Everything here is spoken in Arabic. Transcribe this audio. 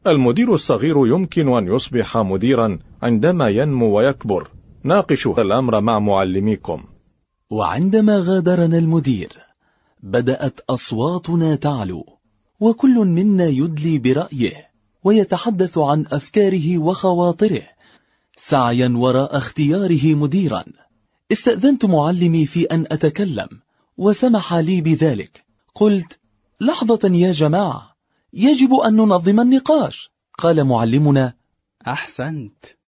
المدير الصغير يمكن أن يصبح مديرا عندما ينمو ويكبر. ناقشوا الأمر مع معلميكم. وعندما غادرنا المدير بدأت أصواتنا تعلو، وكل منا يدلي برأيه ويتحدث عن أفكاره وخواطره سعيا وراء اختياره مديرا. استأذنت معلمي في أن أتكلم وسمح لي بذلك. قلت: لحظة يا جماعة، يجب أن ننظم النقاش. قال معلمنا: أحسنت،